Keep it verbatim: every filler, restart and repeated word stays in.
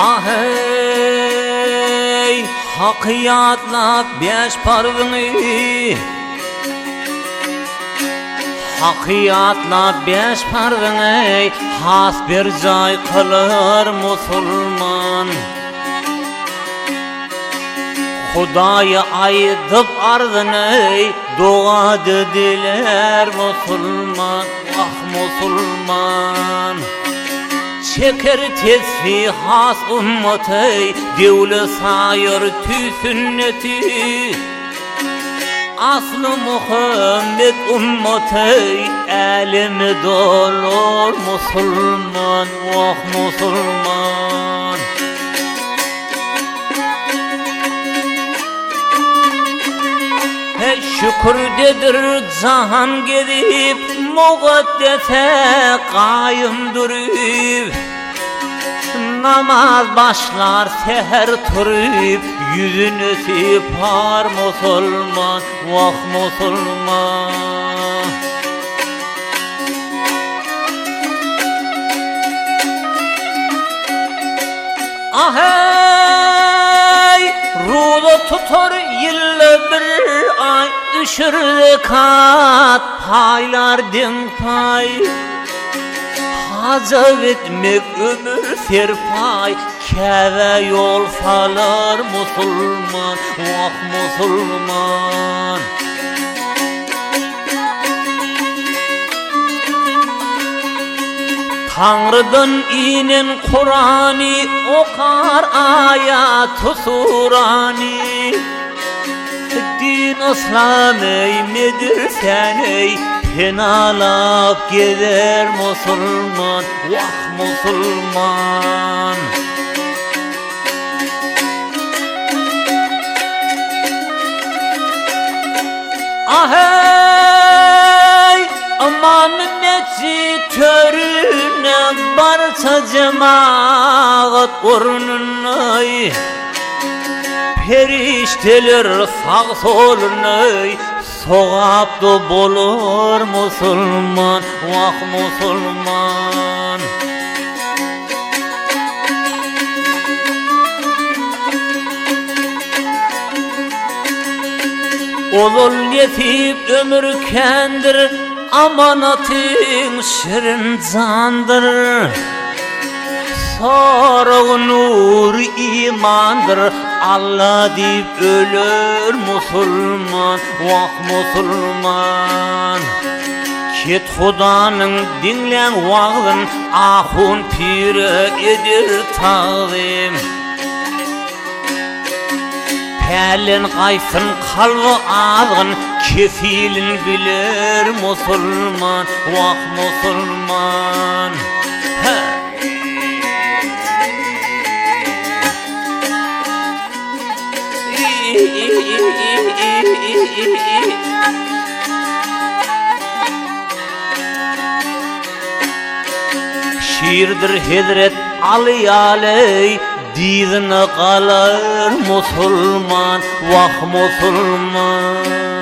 Ahey hakiyatlap beş parvını Hakiyatlap beş parvını has bir jay kılır musulman Hudayı aydıp ardını dua dediler musulman Ah musulman Çeker tesbih has ümmeti Devle sayır tü sünneti Aslı Muhammed ümmeti Elimi dolur musulman Oh musulman Hey şükür dedir cahan gedip Mugaddese qayım durib Namaz başlar seher turib Yüzünü sipar musulman Vah musulman Ahey ruda tutar yılla bir ay Üşürde kat paylar din pay Hacav etmek ömür serpay Keve yol falar musulman Vah musulman Tanrı'dan inen Kur'an'ı okar ayat-ı surani Din İslam ey medirsen ey Penalap gider musulman Vah musulman Ahey aman mescid törüne Barça cemaat ornunay Perişteler sağ solunay Soğaptı bolur musulman Vah musulman Olul yetip ömür kendir Amanatın şirin candır Sarığı nur imandır Allah deyip ölür musulman Vah musulman Ket Hudanın dinlen vağın Ahun pire edir tağzim Pelin kayfın kalvı ağın Kefilin bilir musulman Vah musulman He Şiirdir Hazret Ali aley Dizine kalır musulman Vah musulman